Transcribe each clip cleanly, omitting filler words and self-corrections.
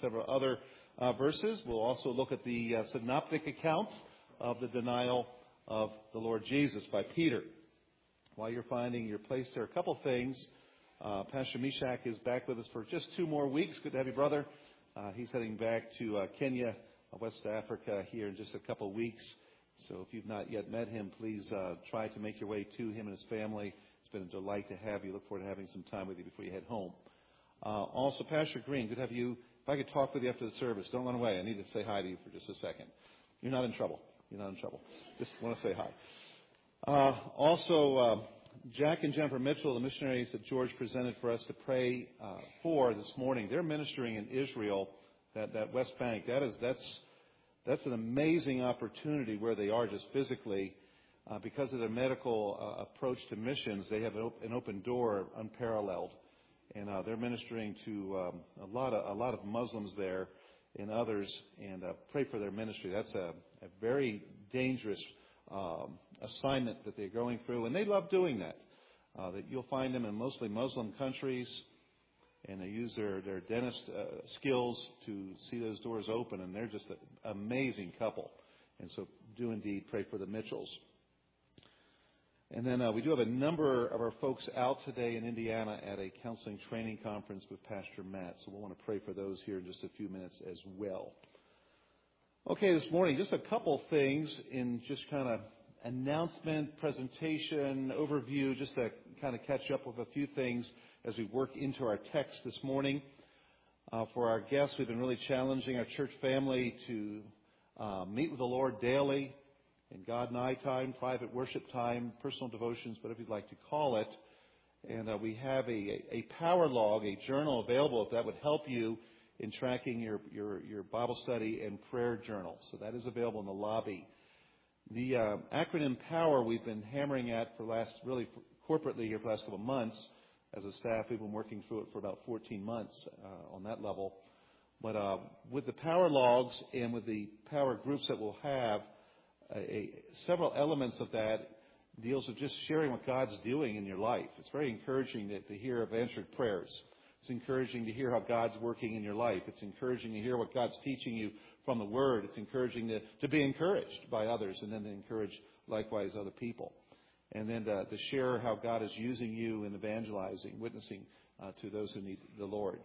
several other verses. We'll also look at the synoptic account of the denial of the Lord Jesus by Peter. While you're finding your place there, a couple things. Pastor Meshach is back with us for just 2 more weeks. Good to have you, brother. He's heading back to Kenya, West Africa, here in just a couple weeks. So if you've not yet met him, please try to make your way to him and his family. It's been a delight to have you. Look forward to having some time with you before you head home. Also, Pastor Green, good to have you. If I could talk with you after the service, don't run away. I need to say hi to you for just a second. You're not in trouble. Just want to say hi. Also, Jack and Jennifer Mitchell, the missionaries that George presented for us to pray for this morning, they're ministering in Israel, that West Bank. That's an amazing opportunity where they are just physically. Because of their medical approach to missions, they have an open door unparalleled. And they're ministering to a lot of Muslims there and others, and pray for their ministry. That's a very dangerous assignment that they're going through, and they love doing that. That you'll find them in mostly Muslim countries, and they use their dentist skills to see those doors open, and they're just an amazing couple. And so do indeed pray for the Mitchells. And then we do have a number of our folks out today in Indiana at a counseling training conference with Pastor Matt. So we'll want to pray for those here in just a few minutes as well. Okay, this morning, just a couple things in just kind of announcement, presentation, overview, just to kind of catch up with a few things as we work into our text this morning. For our guests, we've been really challenging our church family to meet with the Lord daily in God and I time, private worship time, personal devotions, whatever you'd like to call it. And we have a power log, a journal available if that would help you in tracking your Bible study and prayer journal. So that is available in the lobby. The acronym POWER we've been hammering at corporately here for the last couple of months. As a staff, we've been working through it for about 14 months on that level. But with the power logs and with the power groups that we'll have, several elements of that deals with just sharing what God's doing in your life. It's very encouraging to hear of answered prayers. It's encouraging to hear how God's working in your life. It's encouraging to hear what God's teaching you from the Word. It's encouraging to be encouraged by others, and then to encourage likewise other people. And then to share how God is using you in evangelizing, witnessing to those who need the Lord.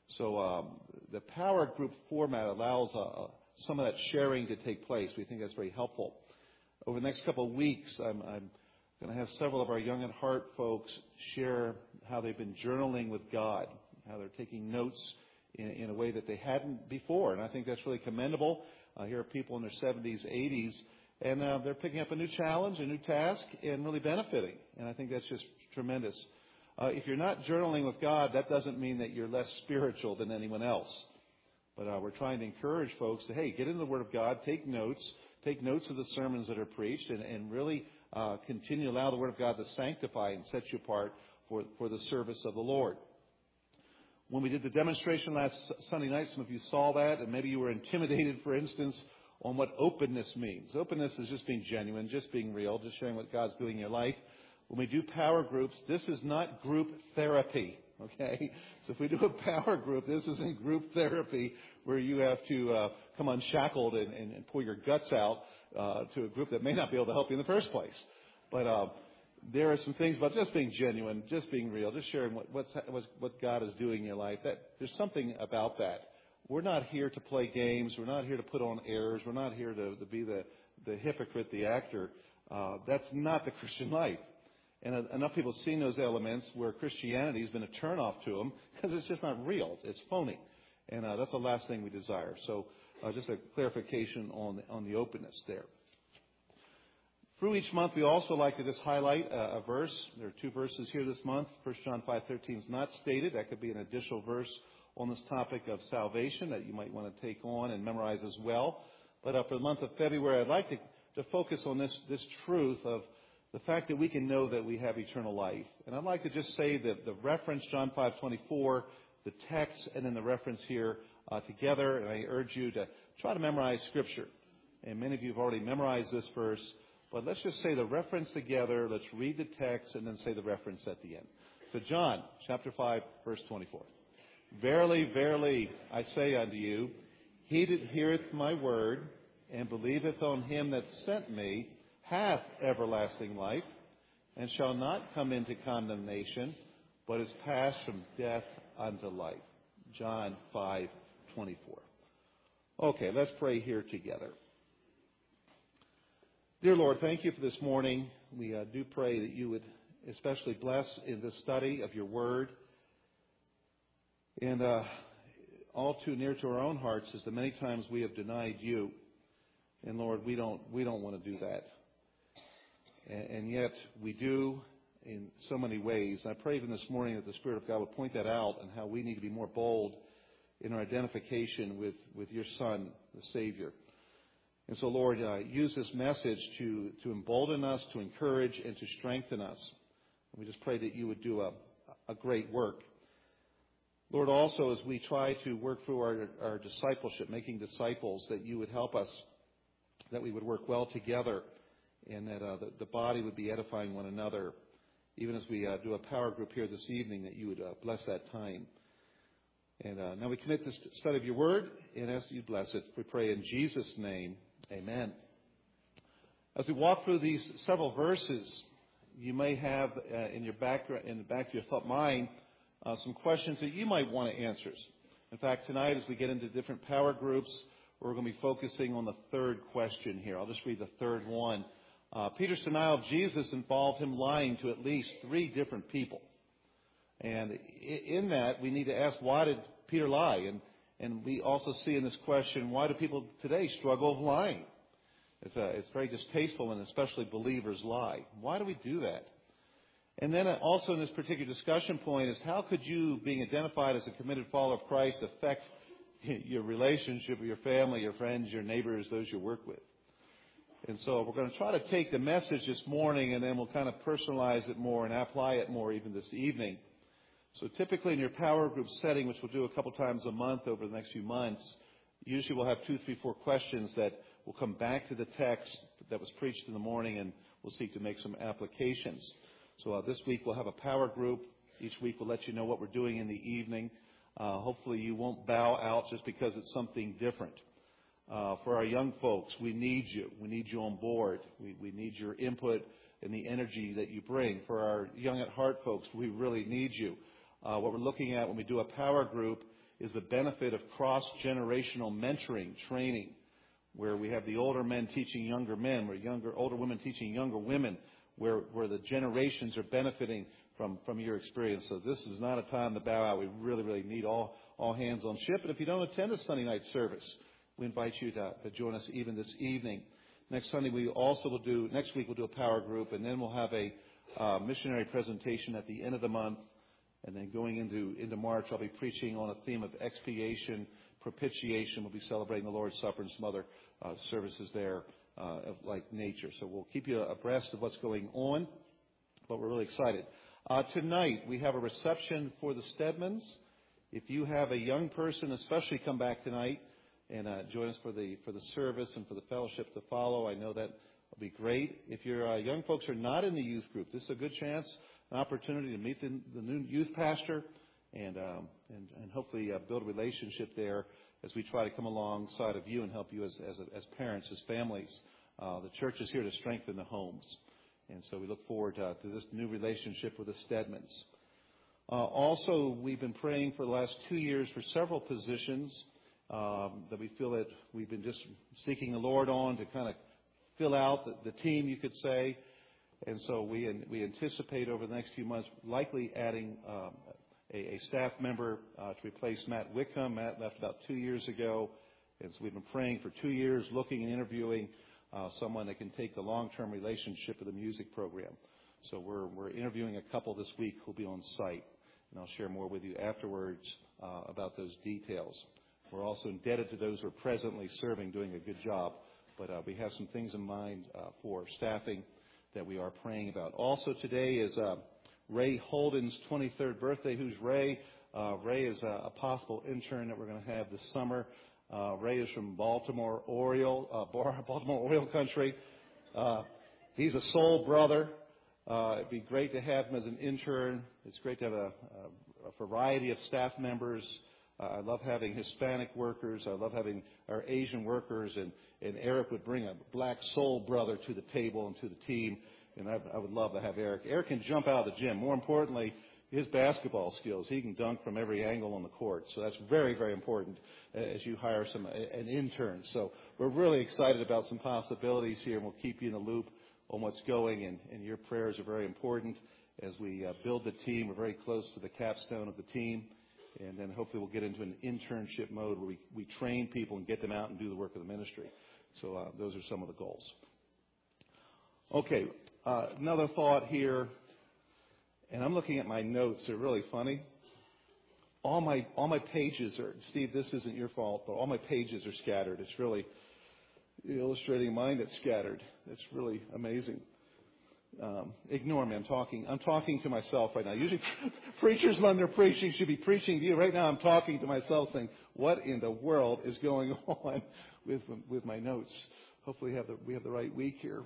So the power group format allows some of that sharing to take place. We think that's very helpful. Over the next couple of weeks, I'm going to have several of our Young at Heart folks share how they've been journaling with God, how they're taking notes in a way that they hadn't before. And I think that's really commendable. Here are people in their 70s, 80s, and they're picking up a new challenge, a new task, and really benefiting. And I think that's just tremendous. If you're not journaling with God, that doesn't mean that you're less spiritual than anyone else. But we're trying to encourage folks to, get into the Word of God, take notes of the sermons that are preached, and really continue to allow the Word of God to sanctify and set you apart for the service of the Lord. When we did the demonstration last Sunday night, some of you saw that, and maybe you were intimidated, for instance, on what openness means. Openness is just being genuine, just being real, just sharing what God's doing in your life. When we do power groups, this is not group therapy, okay? So if we do a power group, this isn't group therapy where you have to come unshackled and pour your guts out to a group that may not be able to help you in the first place. But there are some things about just being genuine, just being real, just sharing what God is doing in your life. There's something about that. We're not here to play games. We're not here to put on airs. We're not here to be the hypocrite, the actor. That's not the Christian life. And enough people have seen those elements where Christianity has been a turnoff to them because it's just not real. It's phony. And that's the last thing we desire. So just a clarification on the openness there. Through each month, we also like to just highlight a verse. There are 2 verses here this month. 1 John 5:13 is not stated. That could be an additional verse on this topic of salvation that you might want to take on and memorize as well. But for the month of February, I'd like to focus on this truth of the fact that we can know that we have eternal life. And I'd like to just say that the reference, John 5:24, the text, and then the reference here together. And I urge you to try to memorize Scripture. And many of you have already memorized this verse. But let's just say the reference together. Let's read the text and then say the reference at the end. So John chapter 5, verse 24. Verily, verily, I say unto you, he that heareth my word, and believeth on him that sent me, hath everlasting life, and shall not come into condemnation, but is passed from death unto life. John 5:24. Okay, let's pray here together. Dear Lord, thank you for this morning. We do pray that you would especially bless in this study of your word. And all too near to our own hearts is the many times we have denied you. And Lord, we don't want to do that. And yet we do in so many ways. And I pray even this morning that the Spirit of God would point that out and how we need to be more bold in our identification with your Son, the Savior. And so, Lord, use this message to embolden us, to encourage, and to strengthen us. And we just pray that you would do a great work. Lord, also as we try to work through our discipleship, making disciples, that you would help us, that we would work well together, and that the body would be edifying one another. Even as we do a power group here this evening, that you would bless that time. And now we commit this study of your word and ask that you bless it. We pray in Jesus' name, amen. As we walk through these several verses, you may have in the back of your thought mind some questions that you might want answers. In fact, tonight as we get into different power groups, we're going to be focusing on the third question here. I'll just read the third one. Peter's denial of Jesus involved him lying to at least 3 different people. And in that, we need to ask, why did Peter lie? And we also see in this question, why do people today struggle with lying? It's very distasteful, and especially believers lie. Why do we do that? And then also in this particular discussion point is, how could you, being identified as a committed follower of Christ, affect your relationship with your family, your friends, your neighbors, those you work with? And so we're going to try to take the message this morning, and then we'll kind of personalize it more and apply it more even this evening. So typically in your power group setting, which we'll do a couple times a month over the next few months, usually we'll have 2, 3, 4 questions that will come back to the text that was preached in the morning, and we'll seek to make some applications. So this week we'll have a power group. Each week we'll let you know what we're doing in the evening. Hopefully you won't bow out just because it's something different. For our young folks, we need you. We need you on board. We need your input and the energy that you bring. For our young at heart folks, we really need you. What we're looking at when we do a power group is the benefit of cross-generational mentoring, training, where we have the older men teaching younger men, where older women teaching younger women, where the generations are benefiting from your experience. So this is not a time to bow out. We really, really need all hands on ship. And if you don't attend a Sunday night service, we invite you to join us even this evening. Next week we'll do a power group, and then we'll have a missionary presentation at the end of the month. And then going into March, I'll be preaching on a theme of expiation, propitiation. We'll be celebrating the Lord's Supper and some other services there of like nature. So we'll keep you abreast of what's going on, but we're really excited. Tonight, we have a reception for the Stedmans. If you have a young person, especially come back tonight and join us for the service and for the fellowship to follow. I know that will be great. If your young folks are not in the youth group, this is a good chance, an opportunity to meet the new youth pastor and hopefully build a relationship there as we try to come alongside of you and help you as parents, as families. The church is here to strengthen the homes. And so we look forward to this new relationship with the Stedmans. Also, we've been praying for the last 2 years for several positions that we feel that we've been just seeking the Lord on to kind of fill out the team, you could say. And so we anticipate over the next few months likely adding a staff member to replace Matt Wickham. Matt left about 2 years ago. And so we've been praying for 2 years, looking and interviewing someone that can take the long-term relationship of the music program. So we're interviewing a couple this week who'll be on site. And I'll share more with you afterwards about those details. We're also indebted to those who are presently serving, doing a good job. But we have some things in mind for staffing that we are praying about. Also today is Ray Holden's 23rd birthday. Who's Ray? Ray is a possible intern that we're going to have this summer. Ray is from Baltimore Oriole country. He's a soul brother. It'd be great to have him as an intern. It's great to have a a variety of staff members. I love having Hispanic workers. I love having our Asian workers. And Eric would bring a black soul brother to the table and to the team. And I would love to have Eric. Eric can jump out of the gym. More importantly, his basketball skills. He can dunk from every angle on the court. So that's very, very important as you hire an intern. So we're really excited about some possibilities here, and we'll keep you in the loop on what's going. And your prayers are very important as we build the team. We're very close to the capstone of the team. And then hopefully we'll get into an internship mode where we train people and get them out and do the work of the ministry. So those are some of the goals. Okay, another thought here. And I'm looking at my notes. They're really funny. All my pages are, Steve, this isn't your fault, but all my pages are scattered. It's really illustrating mine that's scattered. It's really amazing. Ignore me. I'm talking to myself right now. Usually preachers when they're preaching should be preaching to you. Right now I'm talking to myself saying, what in the world is going on with my notes? Hopefully we have the right week here.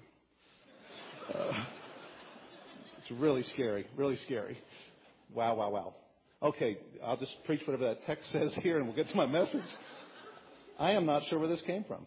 It's really scary, really scary. Wow. Okay, I'll just preach whatever that text says here and we'll get to my message. I am not sure where this came from.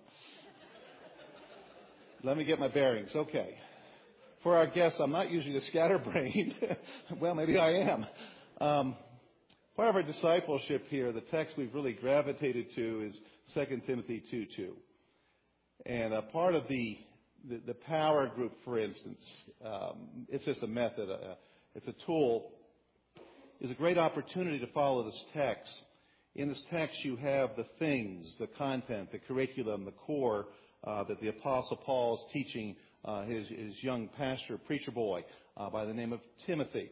Let me get my bearings. Okay. For our guests, I'm not usually the scatterbrained. Well, maybe I am. Part of our discipleship here, the text we've really gravitated to is 2 Timothy 2:2. And part of the power group, for instance, it's just a method, it's a tool, is a great opportunity to follow this text. In this text, you have the things, the content, the curriculum, the core that the Apostle Paul is teaching his young pastor, preacher boy, by the name of Timothy.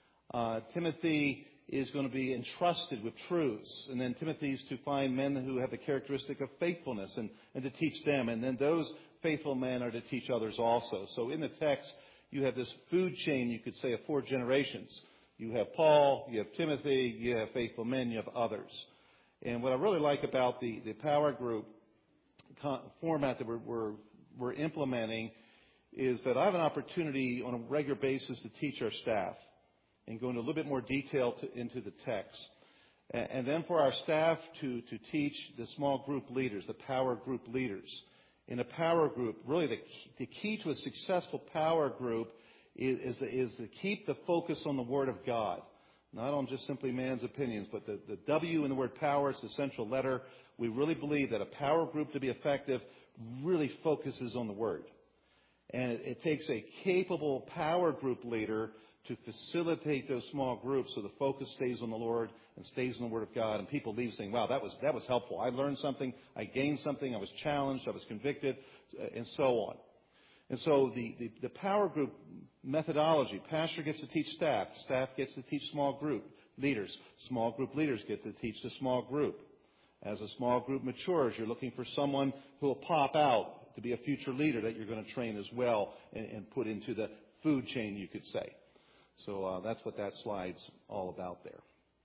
Timothy is going to be entrusted with truths, and then Timothy is to find men who have the characteristic of faithfulness and to teach them, and then those faithful men are to teach others also. So in the text, you have this food chain, you could say, of 4 generations. You have Paul, you have Timothy, you have faithful men, you have others. And what I really like about the power group format that we're implementing is that I have an opportunity on a regular basis to teach our staff and go into a little bit more detail into the text. And then for our staff to teach the small group leaders, the power group leaders. In a power group, really the key to a successful power group is to keep the focus on the Word of God. Not on just simply man's opinions, but the W in the word power is the central letter. We really believe that a power group to be effective really focuses on the Word. And it takes a capable power group leader to facilitate those small groups so the focus stays on the Lord and stays on the Word of God. And people leave saying, wow, that was helpful. I learned something. I gained something. I was challenged. I was convicted, and so on. And so the power group methodology, pastor gets to teach staff. Staff gets to teach small group leaders. Small group leaders get to teach the small group. As a small group matures, you're looking for someone who will pop out to be a future leader that you're going to train as well and put into the food chain, you could say. So that's what that slide's all about there.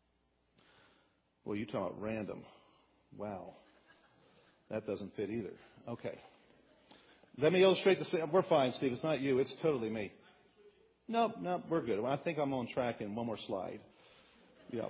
Well, you talk about random. Wow. That doesn't fit either. Okay. Let me illustrate the same. We're fine, Steve. It's not you. It's totally me. No, we're good. I think I'm on track in one more slide. Yeah.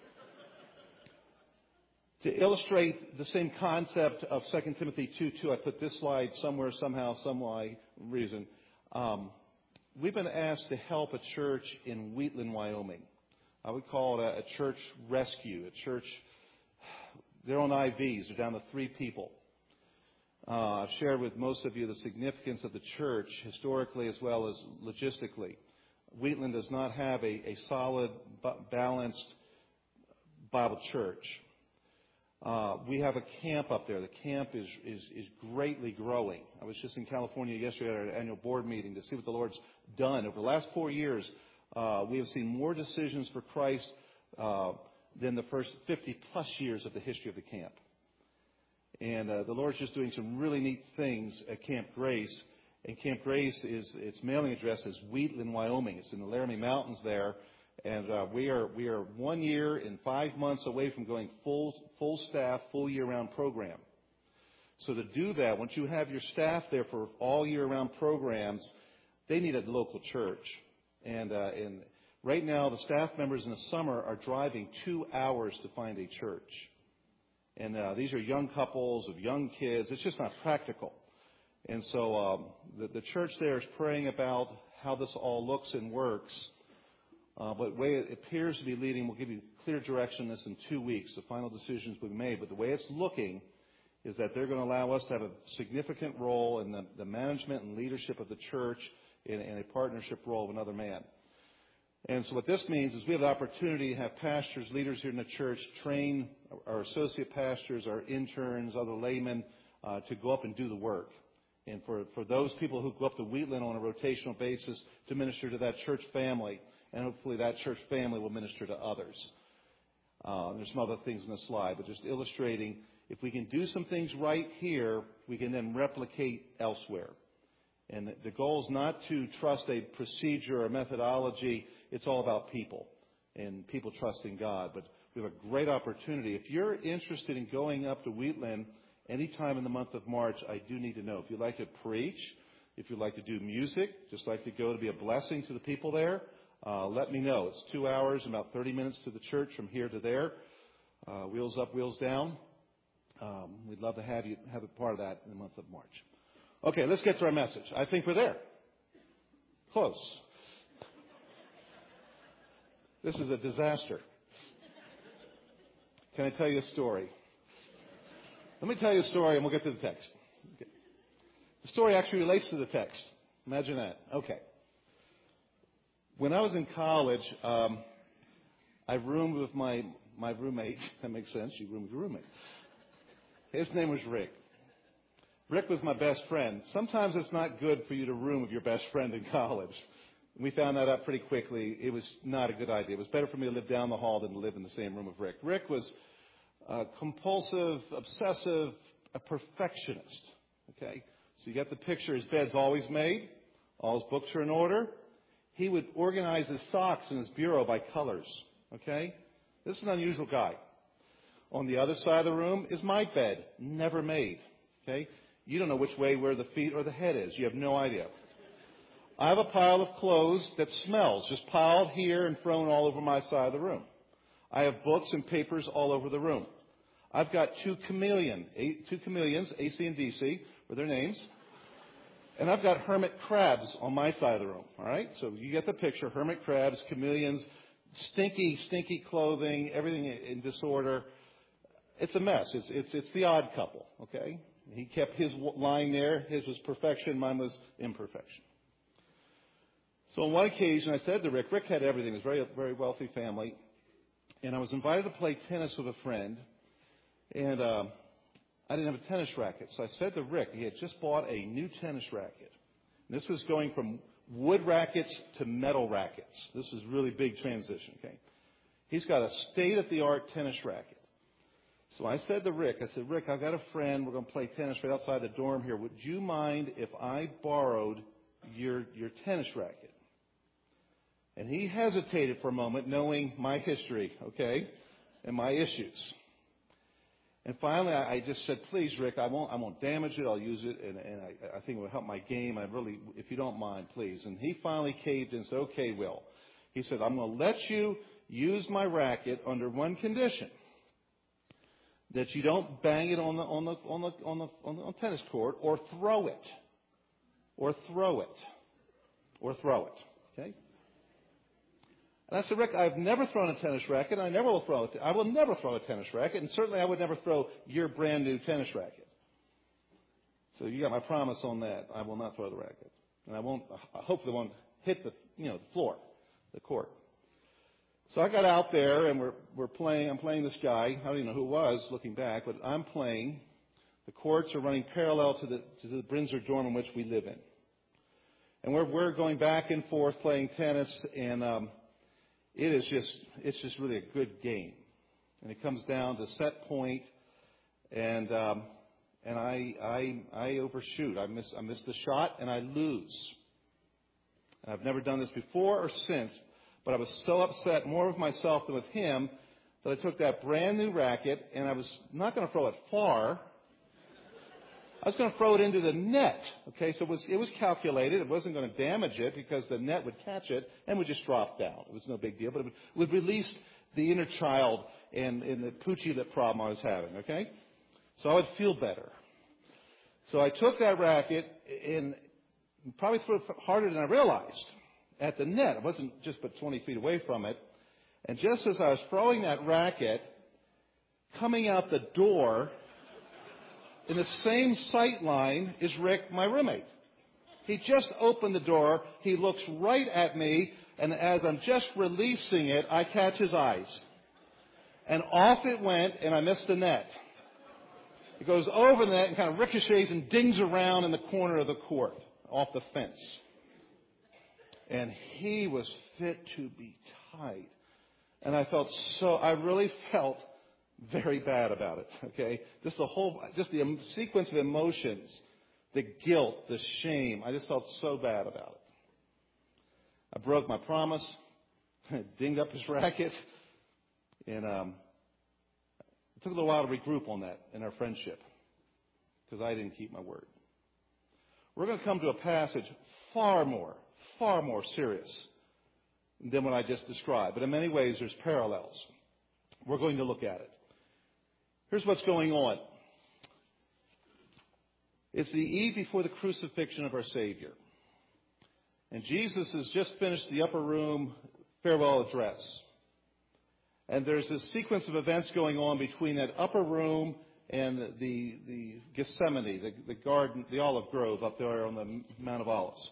To illustrate the same concept of 2 Timothy 2:2, I put this slide somewhere, somehow, some reason. We've been asked to help a church in Wheatland, Wyoming. I would call it a church rescue, a church. They're on IVs. They're down to 3 people. I've shared with most of you the significance of the church historically as well as logistically. Wheatland does not have a solid, balanced Bible church. We have a camp up there. The camp is greatly growing. I was just in California yesterday at our annual board meeting to see what the Lord's done. Over the last 4 years, we have seen more decisions for Christ than the first 50-plus years of the history of the camp. And the Lord's just doing some really neat things at Camp Grace. And Camp Grace, its mailing address is Wheatland, Wyoming. It's in the Laramie Mountains there. And we are 1 year and 5 months away from going full staff, full year-round program. So to do that, once you have your staff there for all year-round programs, they need a local church. And Right now, the staff members in the summer are driving 2 hours to find a church. And these are young couples of young kids. It's just not practical. And so the church there is praying about how this all looks and works. But the way it appears to be leading, we'll give you clear direction on this in 2 weeks. The final decisions will be made. But the way it's looking is that they're going to allow us to have a significant role in the management and leadership of the church in a partnership role of another man. And so what this means is we have the opportunity to have pastors, leaders here in the church, train our associate pastors, our interns, other laymen, to go up and do the work. And for those people who go up to Wheatland on a rotational basis to minister to that church family, and hopefully that church family will minister to others. There's some other things in the slide, but just illustrating if we can do some things right here, we can then replicate elsewhere. And the goal is not to trust a procedure or methodology. It's all about people and people trusting God. But we have a great opportunity. If you're interested in going up to Wheatland anytime in the month of March, I do need to know. If you'd like to preach, if you'd like to do music, just like to go to be a blessing to the people there, let me know. It's 2 hours, about 30 minutes to the church from here to there. Wheels up, wheels down. We'd love to have you have a part of that in the month of March. Okay, let's get to our message. I think we're there. Close. This is a disaster. Can I tell you a story? Let me tell you a story and we'll get to the text. Okay. The story actually relates to the text. Imagine that. Okay. When I was in college, I roomed with my roommate. That makes sense. You roomed with your roommate. His name was Rick. Rick was my best friend. Sometimes it's not good for you to room with your best friend in college. We found that out pretty quickly. It was not a good idea. It was better for me to live down the hall than to live in the same room with Rick. Rick was compulsive, obsessive, a perfectionist. Okay? So you get the picture. His bed's always made. All his books are in order. He would organize his socks in his bureau by colors. Okay? This is an unusual guy. On the other side of the room is my bed, never made. Okay? You don't know which way where the feet or the head is. You have no idea. I have a pile of clothes that smells, just piled here and thrown all over my side of the room. I have books and papers all over the room. I've got two chameleons, AC and DC, were their names. And I've got hermit crabs on my side of the room. All right? So you get the picture. Hermit crabs, chameleons, stinky clothing, everything in disorder. It's a mess. It's the odd couple. Okay? He kept his lying there. His was perfection. Mine was imperfection. So on one occasion, I said to Rick had everything. It was a very, very wealthy family. And I was invited to play tennis with a friend. And I didn't have a tennis racket. So I said to Rick, he had just bought a new tennis racket. And this was going from wood rackets to metal rackets. This is really big transition, okay? He's got a state-of-the-art tennis racket. So I said to Rick, Rick, I've got a friend. We're going to play tennis right outside the dorm here. Would you mind if I borrowed your tennis racket? And he hesitated for a moment, knowing my history, okay, and my issues. And finally, I just said, please, Rick, I won't damage it. I'll use it, and I think it will help my game. I really, if you don't mind, please. And he finally caved and said, okay, Will. He said, I'm going to let you use my racket under one condition. That you don't bang it on the tennis court or throw it. Okay? And I said, Rick, I've never thrown a tennis racket. I will never throw a tennis racket, and certainly I would never throw your brand new tennis racket. So you got my promise on that. I will not throw the racket, and hopefully won't hit the floor, the court. So I got out there, and we're playing. I'm playing this guy. I don't even know who it was, looking back, but I'm playing. The courts are running parallel to the Brinzer dorm in which we live in, and we're going back and forth playing tennis, and it's just really a good game. And it comes down to set point, and I overshoot. I miss the shot, and I lose. And I've never done this before or since. But I was so upset, more with myself than with him, that I took that brand new racket, and I was not going to throw it far. I was going to throw it into the net. Okay, so it was calculated. It wasn't going to damage it because the net would catch it and would just drop down. It was no big deal, but it would release the inner child and the poochie lip problem I was having. Okay, so I would feel better. So I took that racket and probably threw it harder than I realized at the net. It wasn't just but 20 feet away from it. And just as I was throwing that racket, coming out the door in the same sight line is Rick, my roommate. He just opened the door. He looks right at me, and as I'm just releasing it, I catch his eyes. And off it went, and I missed the net. It goes over the net and kind of ricochets and dings around in the corner of the court, off the fence. And he was fit to be tied. And I really felt very bad about it, okay? Just the sequence of emotions, the guilt, the shame. I just felt so bad about it. I broke my promise, dinged up his racket, and it took a little while to regroup on that in our friendship because I didn't keep my word. We're going to come to a passage far more serious than what I just described. But in many ways, there's parallels. We're going to look at it. Here's what's going on. It's the eve before the crucifixion of our Savior. And Jesus has just finished the upper room farewell address. And there's a sequence of events going on between that upper room and the Gethsemane, the garden, the olive grove up there on the Mount of Olives.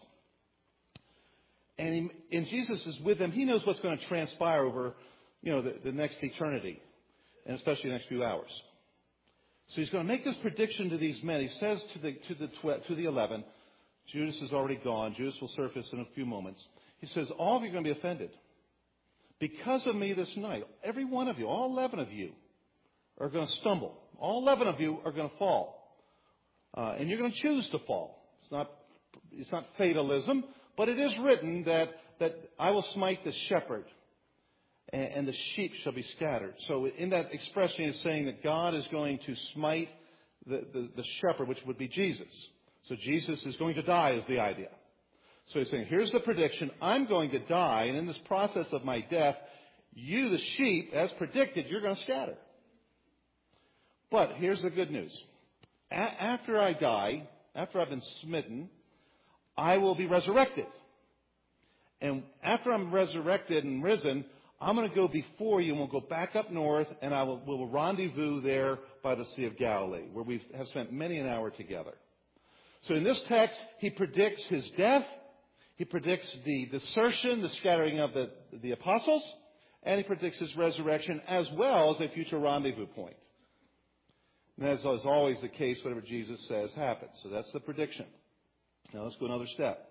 And Jesus is with them. He knows what's going to transpire over, the next eternity, and especially the next few hours. So he's going to make this prediction to these men. He says to the 11, Judas is already gone. Judas will surface in a few moments. He says, all of you are going to be offended. Because of me this night, every one of you, all 11 of you, are going to stumble. All 11 of you are going to fall. And you're going to choose to fall. It's not fatalism, but it is written that I will smite the shepherd, and the sheep shall be scattered. So in that expression, he's saying that God is going to smite the shepherd, which would be Jesus. So Jesus is going to die is the idea. So he's saying, here's the prediction. I'm going to die, and in this process of my death, you, the sheep, as predicted, you're going to scatter. But here's the good news. After I die, after I've been smitten, I will be resurrected. And after I'm resurrected and risen, I'm going to go before you, and we'll go back up north, and we'll rendezvous there by the Sea of Galilee, where we have spent many an hour together. So in this text, he predicts his death. He predicts the desertion, the scattering of the apostles, and he predicts his resurrection as well as a future rendezvous point. And as is always the case, whatever Jesus says happens. So that's the prediction. Now let's go another step.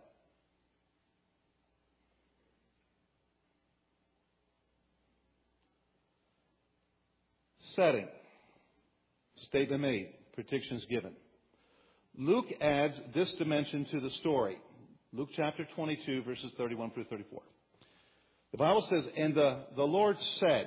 Setting. Statement made. Predictions given. Luke adds this dimension to the story. Luke chapter 22, verses 31 through 34. The Bible says, and the Lord said,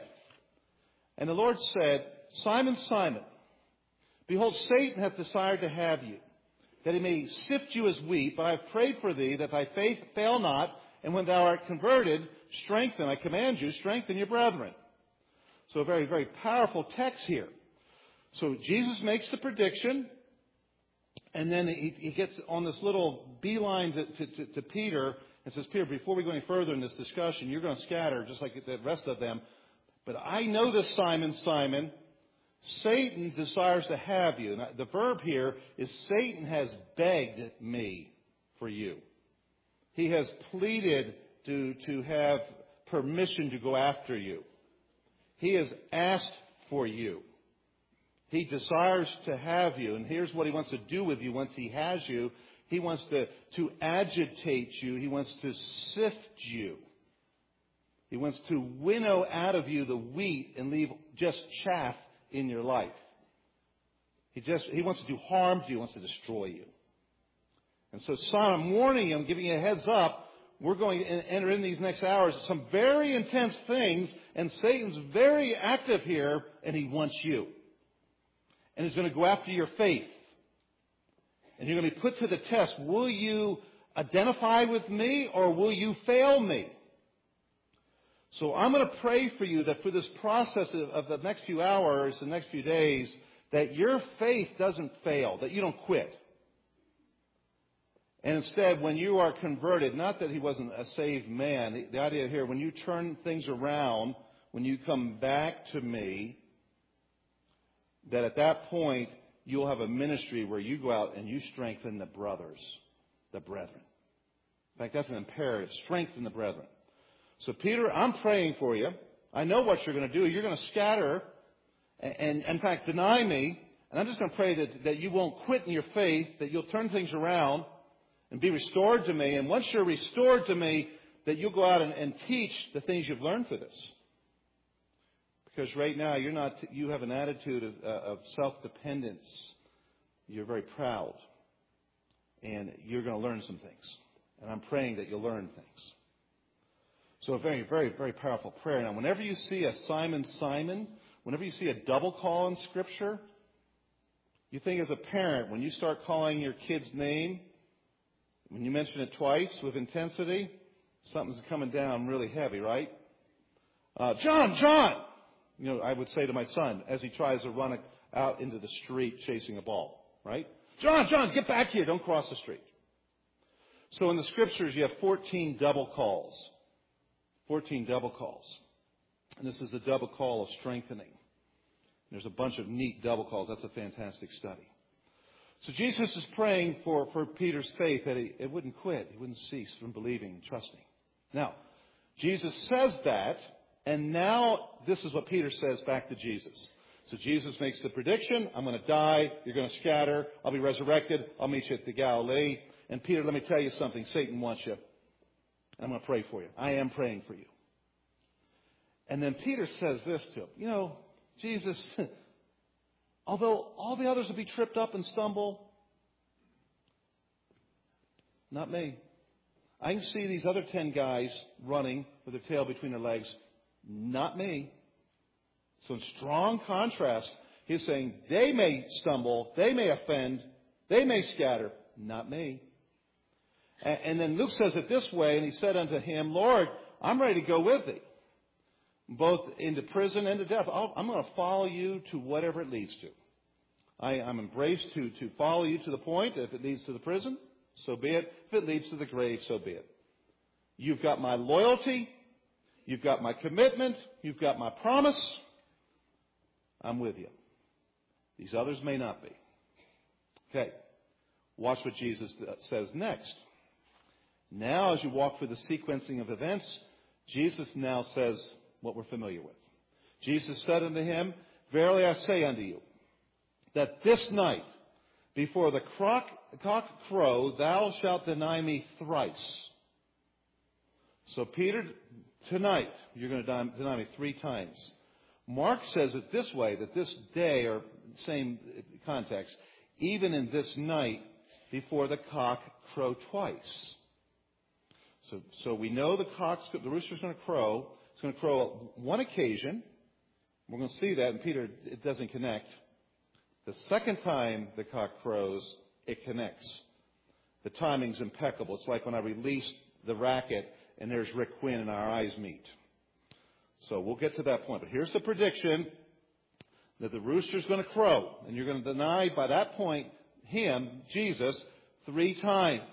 Simon, Simon, behold, Satan hath desired to have you, that he may sift you as wheat, but I have prayed for thee, that thy faith fail not, and when thou art converted, I command you, strengthen your brethren. So a very, very powerful text here. So Jesus makes the prediction, and then he gets on this little beeline to Peter and says, Peter, before we go any further in this discussion, you're going to scatter just like the rest of them. But I know this, Simon, Simon. Satan desires to have you. And the verb here is Satan has begged me for you. He has pleaded to have permission to go after you. He has asked for you. He desires to have you. And here's what he wants to do with you once he has you. He wants to agitate you. He wants to sift you. He wants to winnow out of you the wheat and leave just chaff in your life. He wants to do harm to you. He wants to destroy you. And so, Simon, I'm warning you, I'm giving you a heads up. We're going to enter in these next hours some very intense things, and Satan's very active here, and he wants you. And he's going to go after your faith. And you're going to be put to the test. Will you identify with me or will you fail me? So I'm going to pray for you that for this process of the next few hours, the next few days, that your faith doesn't fail, that you don't quit. And instead, when you are converted, not that he wasn't a saved man, the idea here, when you turn things around, when you come back to me, that at that point, you'll have a ministry where you go out and you strengthen the brothers, the brethren. In fact, that's an imperative. Strengthen the brethren. So, Peter, I'm praying for you. I know what you're going to do. You're going to scatter and in fact, deny me. And I'm just going to pray that you won't quit in your faith, that you'll turn things around and be restored to me. And once you're restored to me, that you'll go out and teach the things you've learned for this. Because right now, you have an attitude of self-dependence. You're very proud. And you're going to learn some things. And I'm praying that you'll learn things. So a very, very, very powerful prayer. Now, whenever you see a Simon, Simon, whenever you see a double call in Scripture, you think as a parent, when you start calling your kid's name, when you mention it twice with intensity, something's coming down really heavy, right? John, John! You know, I would say to my son as he tries to run out into the street chasing a ball, right? John, John, get back here. Don't cross the street. So in the Scriptures, you have 14 double calls. 14 double calls. And this is the double call of strengthening. There's a bunch of neat double calls. That's a fantastic study. So Jesus is praying for Peter's faith that it wouldn't quit. He wouldn't cease from believing and trusting. Now, Jesus says that, and now this is what Peter says back to Jesus. So Jesus makes the prediction, I'm going to die, you're going to scatter, I'll be resurrected, I'll meet you at the Galilee. And Peter, let me tell you something, Satan wants you. I'm going to pray for you. I am praying for you. And then Peter says this to him. You know, Jesus, although all the others will be tripped up and stumble, not me. I can see these other 10 guys running with their tail between their legs. Not me. So in strong contrast, he's saying they may stumble, they may offend, they may scatter. Not me. And then Luke says it this way, and he said unto him, Lord, I'm ready to go with thee, both into prison and to death. I'm going to follow you to whatever it leads to. I'm embraced to follow you to the point. If it leads to the prison, so be it. If it leads to the grave, so be it. You've got my loyalty. You've got my commitment. You've got my promise. I'm with you. These others may not be. Okay. Watch what Jesus says next. Now, as you walk through the sequencing of events, Jesus now says what we're familiar with. Jesus said unto him, Verily I say unto you, that this night, before the cock crow, thou shalt deny me thrice. So Peter, tonight, you're going to deny me 3 times. Mark says it this way, that this day, or same context, even in this night, before the cock crow twice. So we know the rooster's going to crow. It's going to crow on one occasion. We're going to see that, and Peter, it doesn't connect. The second time the cock crows, it connects. The timing's impeccable. It's like when I released the racket, and there's Rick Quinn, and our eyes meet. So we'll get to that point. But here's the prediction, that the rooster's going to crow, and you're going to deny by that point him, Jesus, 3 times.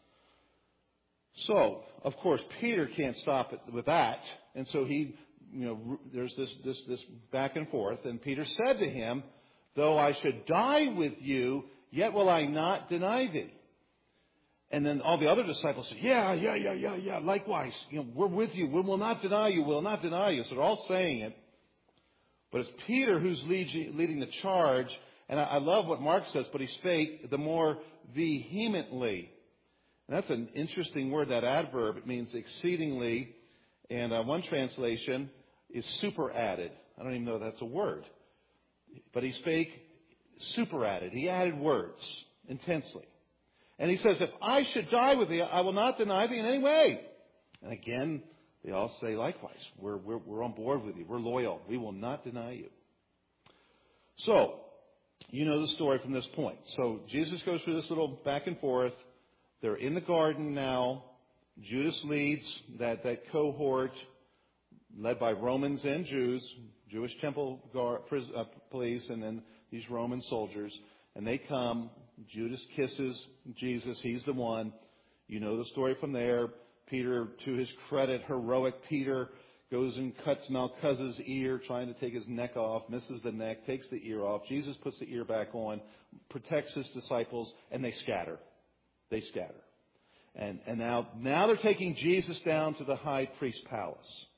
So, of course, Peter can't stop it with that. And so there's this back and forth. And Peter said to him, Though I should die with you, yet will I not deny thee. And then all the other disciples said, Yeah, likewise. We're with you. We will not deny you. We'll not deny you. So they're all saying it. But it's Peter who's leading the charge. And I love what Mark says, but he spake the more vehemently. And that's an interesting word, that adverb. It means exceedingly. And one translation is superadded. I don't even know if that's a word. But he spake superadded. He added words intensely. And he says, If I should die with thee, I will not deny thee in any way. And again, they all say likewise. We're on board with you. We're loyal. We will not deny you. So, You know the story from this point. So Jesus goes through this little back and forth. They're in the garden now. Judas leads that cohort led by Romans and Jews, Jewish temple police, and then these Roman soldiers. And they come. Judas kisses Jesus. He's the one. You know the story from there. Peter, to his credit, heroic Peter, goes and cuts Malchus's ear, trying to take his neck off, misses the neck, takes the ear off. Jesus puts the ear back on, protects his disciples, and they scatter. They scatter. And now they're taking Jesus down to the high priest's palace.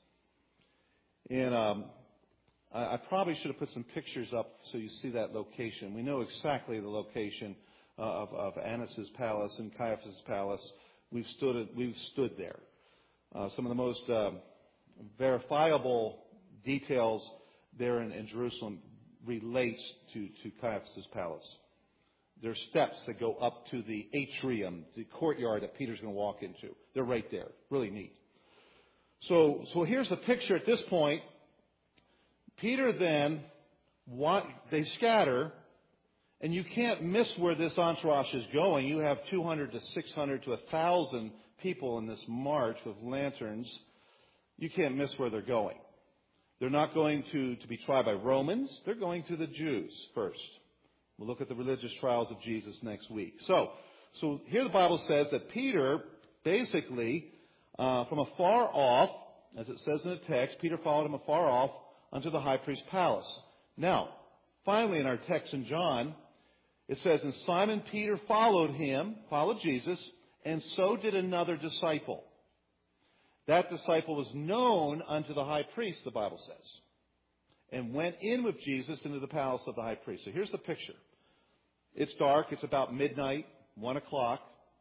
And I probably should have put some pictures up so you see that location. We know exactly the location of Annas' palace and Caiaphas' palace. We've stood there. Some of the most verifiable details there in Jerusalem relates to Caiaphas' palace. There's steps that go up to the atrium, the courtyard that Peter's going to walk into. They're right there. Really neat. So here's the picture at this point. Peter then, they scatter, and you can't miss where this entourage is going. You have 200 to 600 to 1,000 people in this march with lanterns. You can't miss where they're going. They're not going to be tried by Romans. They're going to the Jews first. We'll look at the religious trials of Jesus next week. So here the Bible says that Peter, basically, from afar off, as it says in the text, Peter followed him afar off unto the high priest's palace. Now, finally in our text in John, it says, and Simon Peter followed Jesus, and so did another disciple. That disciple was known unto the high priest, the Bible says, and went in with Jesus into the palace of the high priest. So here's the picture. It's dark. It's about midnight, 1 o'clock.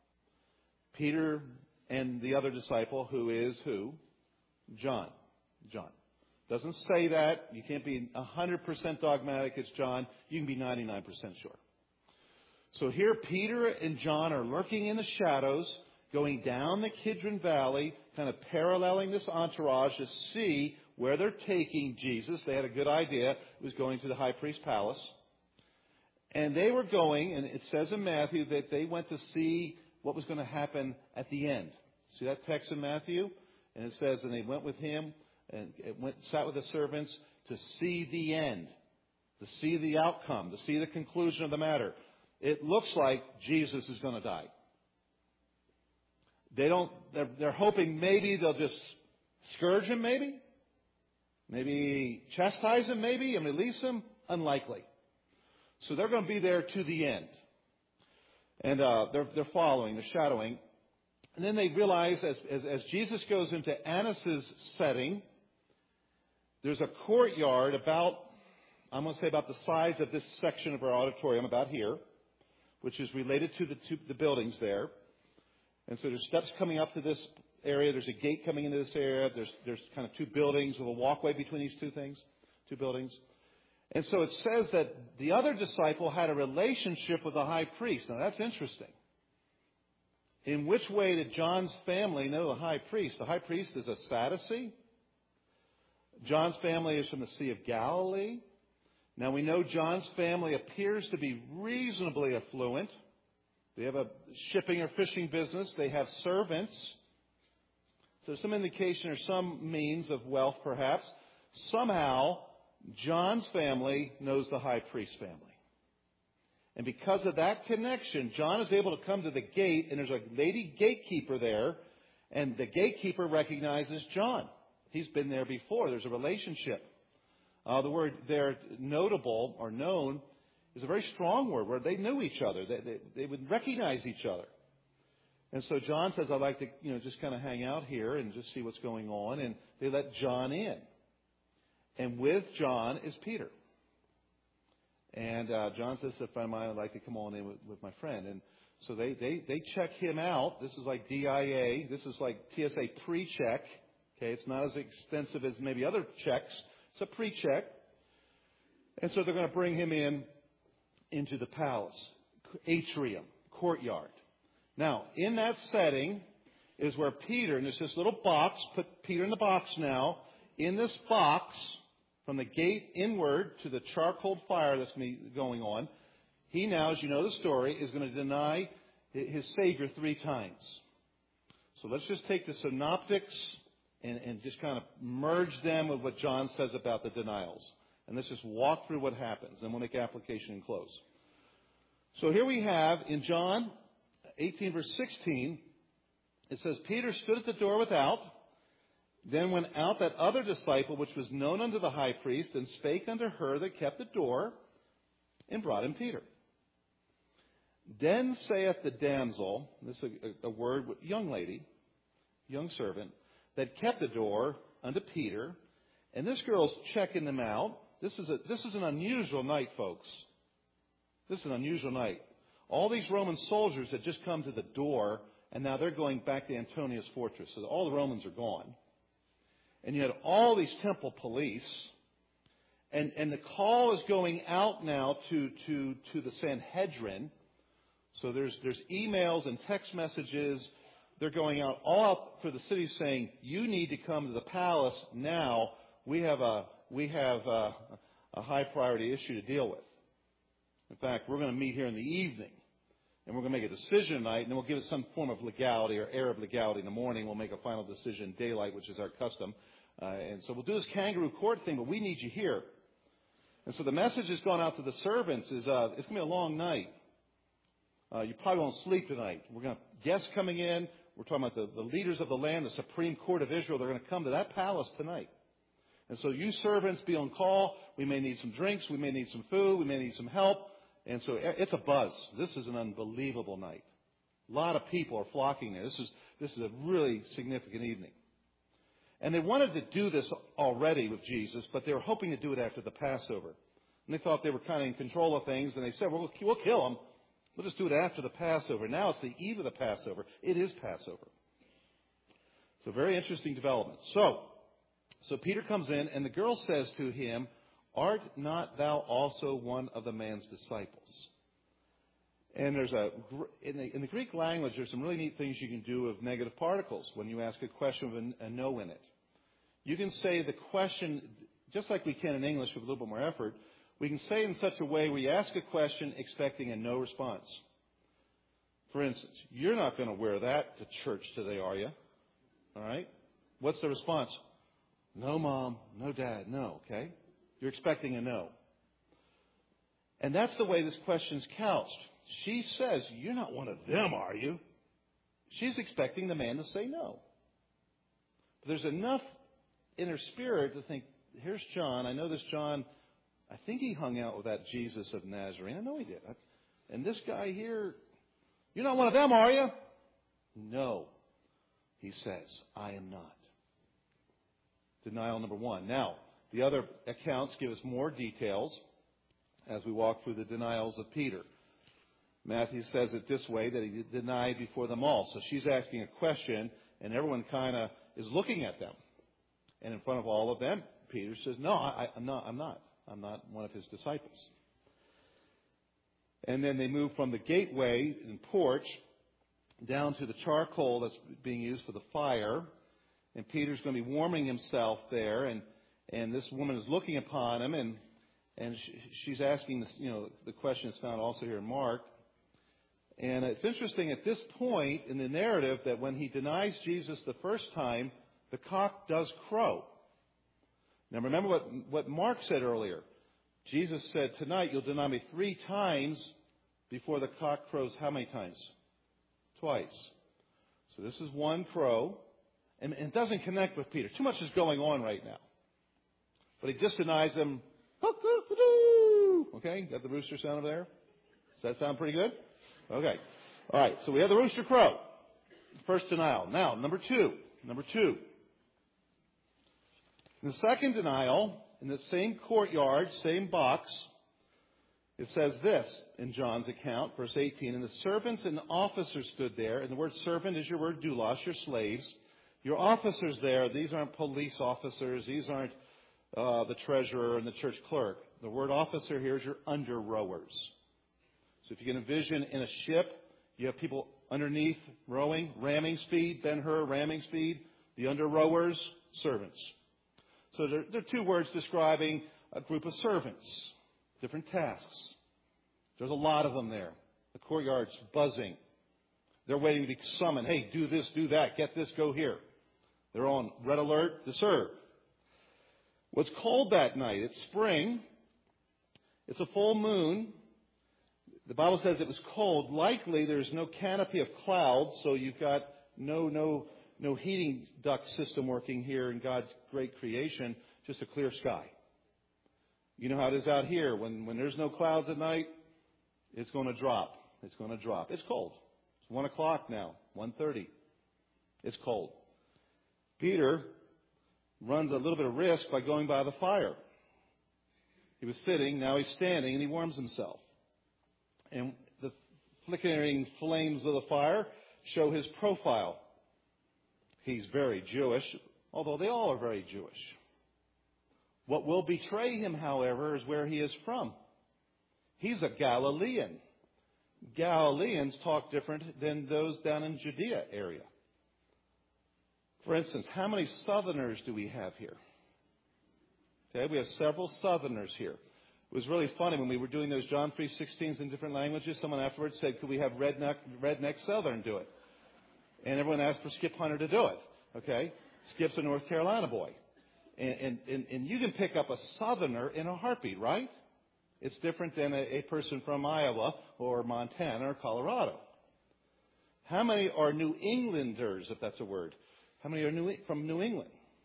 Peter and the other disciple, who is who? John. Doesn't say that. You can't be 100% dogmatic. It's John. You can be 99% sure. So here Peter and John are lurking in the shadows, going down the Kidron Valley, kind of paralleling this entourage to see where they're taking Jesus. They had a good idea. It was going to the high priest's palace. And they were going, and it says in Matthew that they went to see what was going to happen at the end. See that text in Matthew? And it says, and they went with him and sat with the servants to see the end, to see the outcome, to see the conclusion of the matter. It looks like Jesus is going to die. They're hoping maybe they'll just scourge him, maybe chastise him, and release him. Unlikely. So they're going to be there to the end. And they're following, they're shadowing. And then they realize as Jesus goes into Annas' setting, there's a courtyard about the size of this section of our auditorium, about here, which is related to the buildings there. And so there's steps coming up to this area. There's a gate coming into this area. There's kind of two buildings with a walkway between these two buildings. And so it says that the other disciple had a relationship with the high priest. Now that's interesting. In which way did John's family know the high priest? The high priest is a Sadducee. John's family is from the Sea of Galilee. Now we know John's family appears to be reasonably affluent. They have a shipping or fishing business. They have servants. So some indication or some means of wealth perhaps. Somehow John's family knows the high priest's family. And because of that connection, John is able to come to the gate, and there's a lady gatekeeper there, and the gatekeeper recognizes John. He's been there before. There's a relationship. The word there, notable or known, is a very strong word, where they knew each other. They would recognize each other. And so John says, I'd like to, just kind of hang out here and just see what's going on. And they let John in. And with John is Peter. And John says to a friend of mine, I'd like to come on in with my friend. And so they check him out. This is like DIA. This is like TSA pre-check. Okay, it's not as extensive as maybe other checks. It's a pre-check. And so they're going to bring him into the palace, atrium, courtyard. Now, in that setting is where Peter, and there's this little box, put Peter in the box now. In this box from the gate inward to the charcoal fire that's going on, he now, as you know the story, is going to deny his Savior 3 times. So let's just take the synoptics and just kind of merge them with what John says about the denials. And let's just walk through what happens. Then we'll make application and close. So here we have in John 18, verse 16, it says, Peter stood at the door without. Then went out that other disciple, which was known unto the high priest, and spake unto her that kept the door, and brought him Peter. Then saith the damsel, this is a word, young lady, young servant, that kept the door unto Peter, and this girl's checking them out. This is an unusual night, folks. This is an unusual night. All these Roman soldiers had just come to the door, and now they're going back to Antonia's fortress. So all the Romans are gone. And you had all these temple police. And the call is going out now to the Sanhedrin. So there's emails and text messages. They're going out all out for the city saying, you need to come to the palace now. We have a high priority issue to deal with. In fact, we're going to meet here in the evening. And we're going to make a decision tonight, and then we'll give it some form of legality or air of legality in the morning. We'll make a final decision daylight, which is our custom. And so we'll do this kangaroo court thing, but we need you here. And so the message has gone out to the servants is, it's going to be a long night. You probably won't sleep tonight. We're going to have guests coming in. We're talking about the leaders of the land, the Supreme Court of Israel. They're going to come to that palace tonight. And so you servants be on call. We may need some drinks. We may need some food. We may need some help. And so it's a buzz. This is an unbelievable night. A lot of people are flocking there. This is a really significant evening. And they wanted to do this already with Jesus, but they were hoping to do it after the Passover. And they thought they were kind of in control of things, and they said, well, we'll kill him. We'll just do it after the Passover. Now it's the eve of the Passover. It is Passover. So very interesting development. So Peter comes in, and the girl says to him, art not thou also one of the man's disciples? And there's in the Greek language, there's some really neat things you can do with negative particles when you ask a question with a no in it. You can say the question, just like we can in English with a little bit more effort, we can say it in such a way where you ask a question expecting a no response. For instance, you're not going to wear that to church today, are you? All right? What's the response? No, Mom. No, Dad. No. Okay? You're expecting a no. And that's the way this question's couched. She says, you're not one of them, are you? She's expecting the man to say no. But there's enough in her spirit to think, here's John. I know this John. I think he hung out with that Jesus of Nazarene. I know he did. And this guy here, you're not one of them, are you? No, he says, I am not. Denial number one. Now, the other accounts give us more details as we walk through the denials of Peter. Matthew says it this way, that he denied before them all. So she's asking a question, and everyone kind of is looking at them. And in front of all of them, Peter says, no, I'm not. I'm not one of his disciples. And then they move from the gateway and porch down to the charcoal that's being used for the fire. And Peter's going to be warming himself there. And this woman is looking upon him. And she's asking this, the question is found also here in Mark. And it's interesting at this point in the narrative that when he denies Jesus the first time, the cock does crow. Now remember what Mark said earlier. Jesus said, tonight you'll deny me 3 times before the cock crows how many times? Twice. So this is one crow. And it doesn't connect with Peter. Too much is going on right now. But he just denies them. Okay, got the rooster sound over there? Does that sound pretty good? Okay. All right, so we have the rooster crow. First denial. Now, number two. In the second denial, in the same courtyard, same box, it says this in John's account, verse 18, and the servants and officers stood there, and the word servant is your word doulos, your slaves. Your officers there, these aren't police officers, these aren't the treasurer and the church clerk. The word officer here is your under rowers. So if you can envision in a ship, you have people underneath rowing, ramming speed, Ben-Hur, ramming speed, the under rowers, servants. So there are two words describing a group of servants, different tasks. There's a lot of them there. The courtyard's buzzing. They're waiting to be summoned. Hey, do this, do that, get this, go here. They're on red alert to serve. What's cold that night? It's spring. It's a full moon. The Bible says it was cold. Likely there's no canopy of clouds, so you've got no heating duct system working here in God's great creation, just a clear sky. You know how it is out here. When there's no clouds at night, it's going to drop. It's going to drop. It's cold. It's 1 o'clock now, 1:30. It's cold. Peter runs a little bit of risk by going by the fire. He was sitting, now he's standing, and he warms himself. And the flickering flames of the fire show his profile. He's very Jewish, although they all are very Jewish. What will betray him, however, is where he is from. He's a Galilean. Galileans talk different than those down in Judea area. For instance, how many Southerners do we have here? Okay, we have several Southerners here. It was really funny when we were doing those John 3:16s in different languages. Someone afterwards said, could we have redneck Southern do it? And everyone asked for Skip Hunter to do it. Okay? Skip's a North Carolina boy. And you can pick up a Southerner in a heartbeat, right? It's different than a person from Iowa or Montana or Colorado. How many are New Englanders, if that's a word? How many are from New England?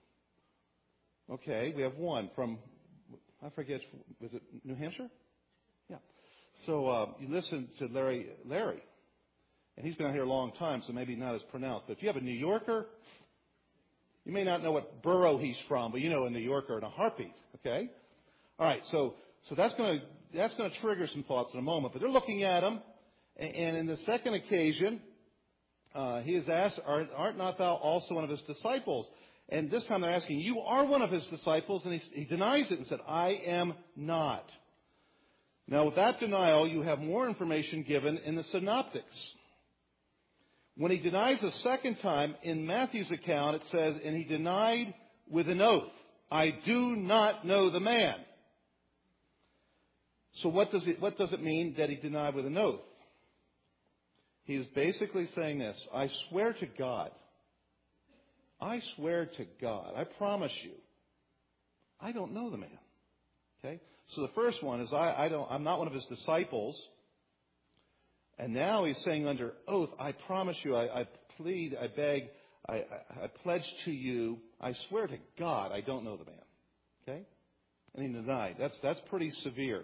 Okay, we have one from, I forget, was it New Hampshire? Yeah. So you listen to Larry, and he's been out here a long time, so maybe not as pronounced. But if you have a New Yorker, you may not know what borough he's from, but you know a New Yorker in a heartbeat. Okay. All right. So that's going to trigger some thoughts in a moment. But they're looking at him, and in the second occasion, he is asked, "Art not thou also one of his disciples?" And this time they're asking, "You are one of his disciples," and he denies it and said, "I am not." Now, with that denial, you have more information given in the synoptics. When he denies a second time, in Matthew's account, it says, and he denied with an oath, "I do not know the man." So what does it mean that he denied with an oath? He is basically saying this: I swear to God. I swear to God. I promise you. I don't know the man. Okay? So the first one is I'm not one of his disciples. And now he's saying under oath, I promise you, I plead, I beg, I pledge to you, I swear to God, I don't know the man. Okay? And he denied. That's pretty severe.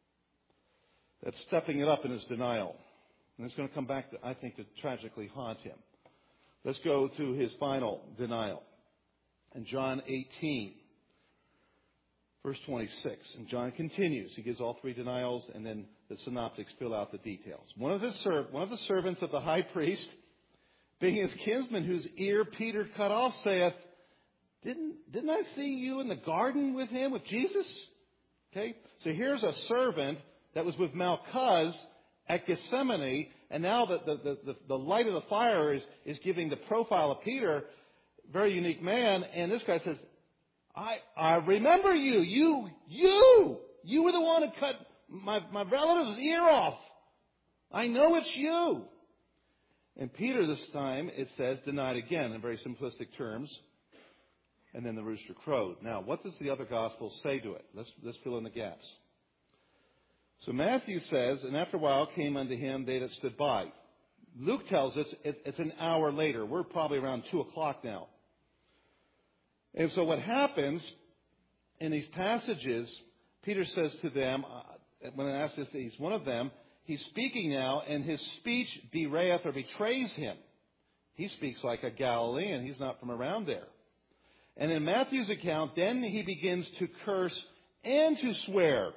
That's stepping it up in his denial. And it's going to come back, I think, to tragically haunt him. Let's go to his final denial. In John 18, verse 26. And John continues. He gives all three denials, and then the synoptics fill out the details. One of the servants of the high priest, being his kinsman, whose ear Peter cut off, saith, Didn't I see you in the garden with him, with Jesus? Okay, so here's a servant that was with Malchus at Gethsemane, and now the light of the fire is giving the profile of Peter, very unique man, and this guy says, I remember you. You were the one who cut my relative's ear off. I know it's you. And Peter this time, it says, denied again in very simplistic terms. And then the rooster crowed. Now, what does the other gospel say to it? Let's fill in the gaps. So Matthew says, and after a while came unto him they that stood by. Luke tells us it's an hour later. We're probably around 2 o'clock now. And so what happens in these passages, Peter says to them, when I ask if he's one of them, he's speaking now, and his speech bewrayeth or betrays him. He speaks like a Galilean. He's not from around there. And in Matthew's account, then he begins to curse and to swear.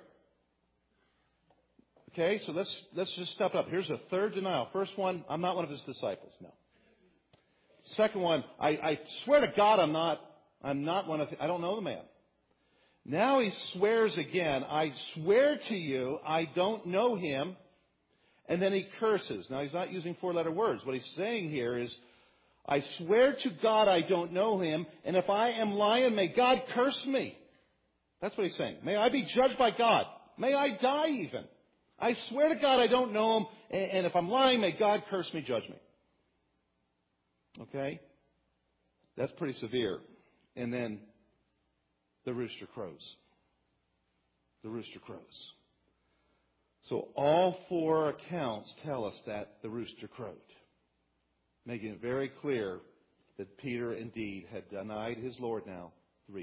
Okay, so let's just step up. Here's a third denial. First one, I'm not one of his disciples. No. Second one, I swear to God I'm not one of, I don't know the man. Now he swears again, I swear to you, I don't know him. And then he curses. Now he's not using 4-letter words. What he's saying here is, I swear to God I don't know him, and if I am lying, may God curse me. That's what he's saying. May I be judged by God. May I die even. I swear to God I don't know him, and if I'm lying, may God curse me, judge me. Okay? That's pretty severe. And then the rooster crows. The rooster crows. So all four accounts tell us that the rooster crowed, making it very clear that Peter indeed had denied his Lord now 3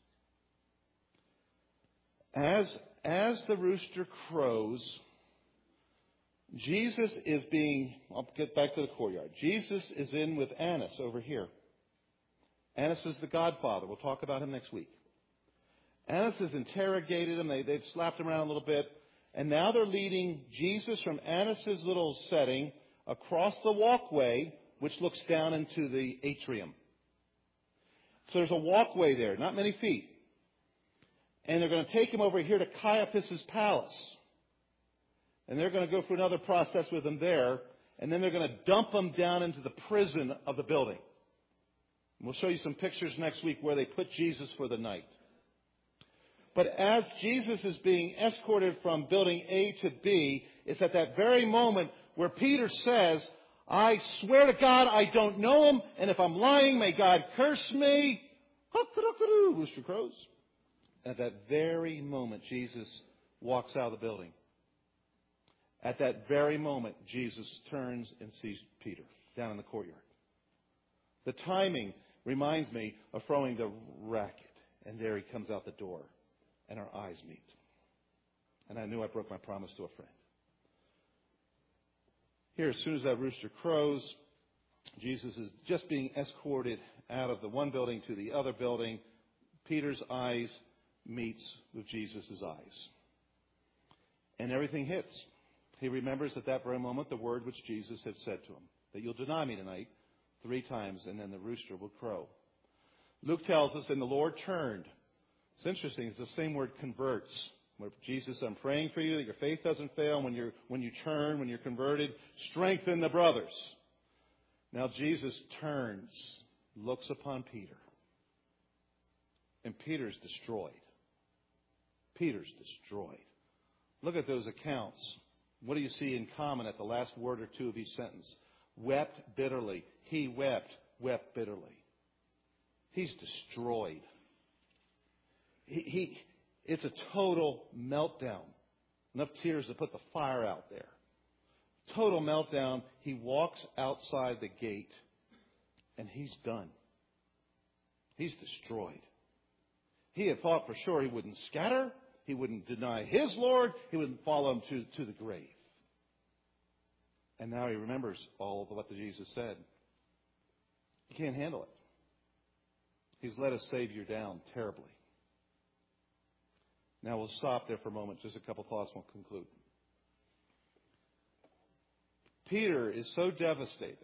times. As the rooster crows, Jesus is being, I'll get back to the courtyard. Jesus is in with Annas over here. Annas is the godfather. We'll talk about him next week. Annas has interrogated him. They've slapped him around a little bit. And now they're leading Jesus from Annas' little setting across the walkway, which looks down into the atrium. So there's a walkway there, not many feet. And they're going to take him over here to Caiaphas' palace. And they're going to go through another process with him there. And then they're going to dump him down into the prison of the building. And we'll show you some pictures next week where they put Jesus for the night. But as Jesus is being escorted from building A to B, it's at that very moment where Peter says, I swear to God I don't know him, and if I'm lying, may God curse me. Rooster crows. At that very moment, Jesus walks out of the building. At that very moment, Jesus turns and sees Peter down in the courtyard. The timing reminds me of throwing the racket, and there he comes out the door. And our eyes meet. And I knew I broke my promise to a friend. Here, as soon as that rooster crows, Jesus is just being escorted out of the one building to the other building. Peter's eyes meets with Jesus' eyes. And everything hits. He remembers at that very moment the word which Jesus had said to him, that you'll deny me tonight 3 times, and then the rooster will crow. Luke tells us, and the Lord turned. It's interesting. It's the same word, converts. Where Jesus, I'm praying for you that your faith doesn't fail. When you turn, when you're converted, strengthen the brothers. Now Jesus turns, looks upon Peter. And Peter's destroyed. Peter's destroyed. Look at those accounts. What do you see in common at the last word or 2 of each sentence? Wept bitterly. He wept bitterly. He's destroyed. It's a total meltdown. Enough tears to put the fire out there. Total meltdown. He walks outside the gate, and he's done. He's destroyed. He had thought for sure he wouldn't scatter. He wouldn't deny his Lord. He wouldn't follow him to the grave. And now he remembers all of what Jesus said. He can't handle it. He's let his Savior down terribly. Now we'll stop there for a moment. Just a couple thoughts and we'll conclude. Peter is so devastated.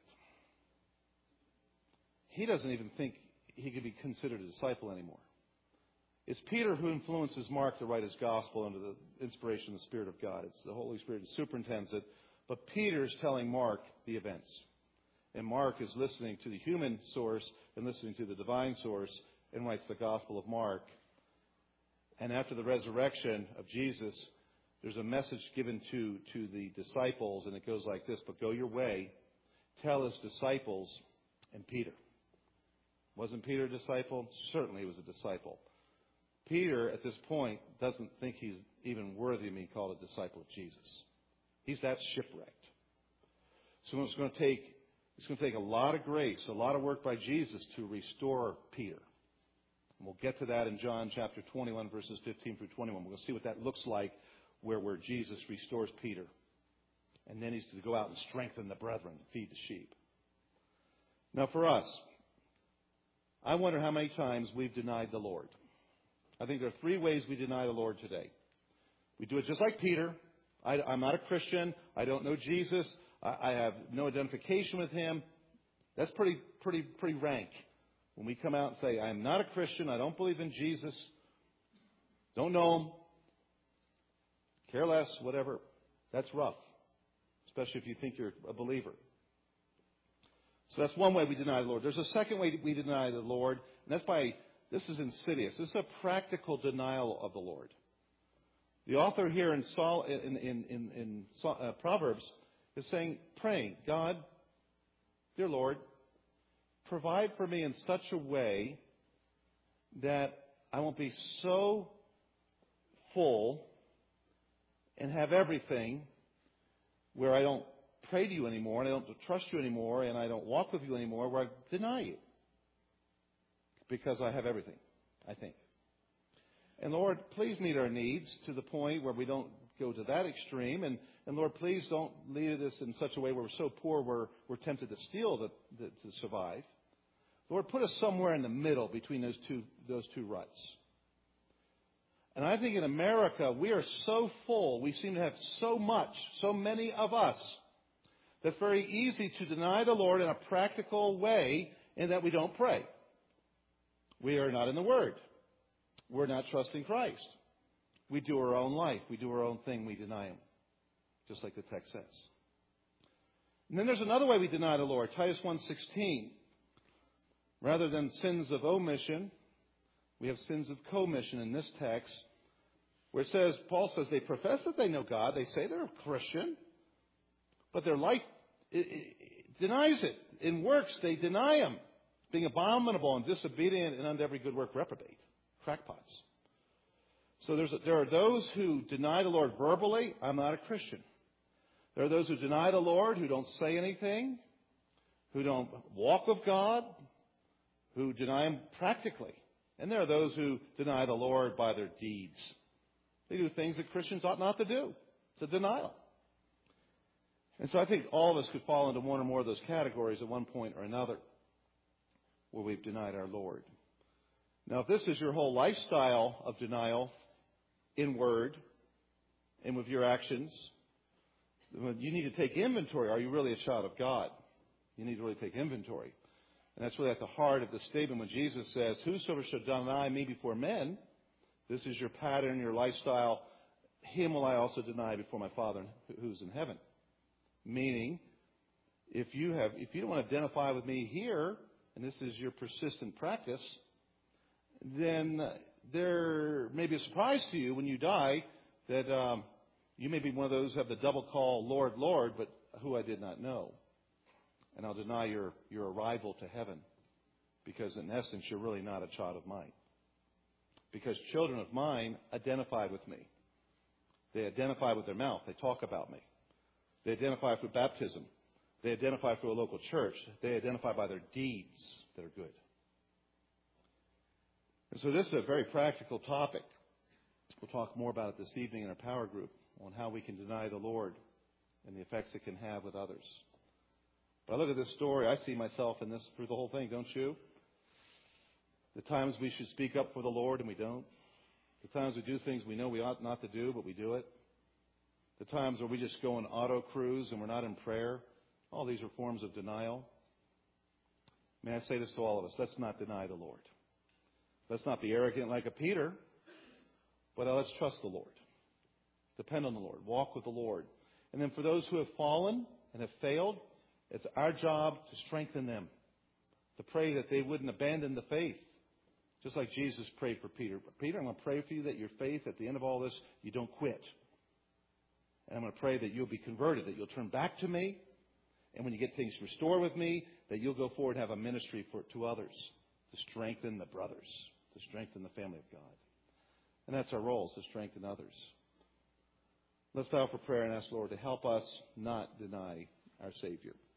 He doesn't even think he could be considered a disciple anymore. It's Peter who influences Mark to write his gospel under the inspiration of the Spirit of God. It's the Holy Spirit who superintends it. But Peter's telling Mark the events. And Mark is listening to the human source and listening to the divine source and writes the Gospel of Mark. And after the resurrection of Jesus, there's a message given to the disciples, and it goes like this: but go your way, tell his disciples, and Peter. Wasn't Peter a disciple? Certainly he was a disciple. Peter, at this point, doesn't think he's even worthy of being called a disciple of Jesus. He's that shipwrecked. So it's going to take a lot of grace, a lot of work by Jesus to restore Peter. And we'll get to that in John chapter 21, verses 15 through 21. We're going to see what that looks like, where Jesus restores Peter. And then he's to go out and strengthen the brethren, feed the sheep. Now for us, I wonder how many times we've denied the Lord. I think there are 3 ways we deny the Lord today. We do it just like Peter. I'm not a Christian. I don't know Jesus. I have no identification with him. That's pretty rank. When we come out and say, I'm not a Christian, I don't believe in Jesus, don't know him, care less, whatever, that's rough, especially if you think you're a believer. So that's one way we deny the Lord. There's a second way we deny the Lord, and that's this is insidious. This is a practical denial of the Lord. The author here in Proverbs is saying, praying, God, dear Lord, provide for me in such a way that I won't be so full and have everything where I don't pray to you anymore, and I don't trust you anymore, and I don't walk with you anymore, where I deny you. Because I have everything, I think. And Lord, please meet our needs to the point where we don't go to that extreme. And Lord, please don't lead us in such a way where we're so poor we're tempted to steal to survive. Lord, put us somewhere in the middle between those two ruts. And I think in America, we are so full, we seem to have so much, so many of us, that's very easy to deny the Lord in a practical way in that we don't pray. We are not in the Word. We're not trusting Christ. We do our own life. We do our own thing. We deny Him, just like the text says. And then there's another way we deny the Lord. Titus 1:16. Rather than sins of omission, we have sins of commission in this text, where it says, Paul says they profess that they know God. They say they're a Christian, but their life denies it. In works, they deny Him, being abominable and disobedient and unto every good work reprobate. Crackpots. So there are those who deny the Lord verbally. I'm not a Christian. There are those who deny the Lord, who don't say anything, who don't walk with God, who deny Him practically. And there are those who deny the Lord by their deeds. They do things that Christians ought not to do. It's a denial. And so I think all of us could fall into one or more of those categories at one point or another where we've denied our Lord. Now, if this is your whole lifestyle of denial in word and with your actions, you need to take inventory. Are you really a child of God? You need to really take inventory. And that's really at the heart of the statement when Jesus says, whosoever shall deny me before men, this is your pattern, your lifestyle, him will I also deny before my Father who's in heaven. Meaning, if you don't want to identify with me here, and this is your persistent practice, then there may be a surprise to you when you die that you may be one of those who have the double call, Lord, Lord, but who I did not know. And I'll deny your arrival to heaven because, in essence, you're really not a child of mine. Because children of mine identify with me. They identify with their mouth. They talk about me. They identify through baptism. They identify through a local church. They identify by their deeds that are good. And so this is a very practical topic. We'll talk more about it this evening in our power group on how we can deny the Lord and the effects it can have with others. But I look at this story, I see myself in this through the whole thing, don't you? The times we should speak up for the Lord and we don't. The times we do things we know we ought not to do, but we do it. The times where we just go on auto cruise and we're not in prayer. All these are forms of denial. May I say this to all of us? Let's not deny the Lord. Let's not be arrogant like a Peter, but let's trust the Lord. Depend on the Lord. Walk with the Lord. And then for those who have fallen and have failed, it's our job to strengthen them, to pray that they wouldn't abandon the faith, just like Jesus prayed for Peter. Peter, I'm going to pray for you that your faith at the end of all this, you don't quit. And I'm going to pray that you'll be converted, that you'll turn back to me, and when you get things restored with me, that you'll go forward and have a ministry to others, to strengthen the brothers, to strengthen the family of God. And that's our role, is to strengthen others. Let's bow for prayer and ask the Lord to help us not deny our Savior.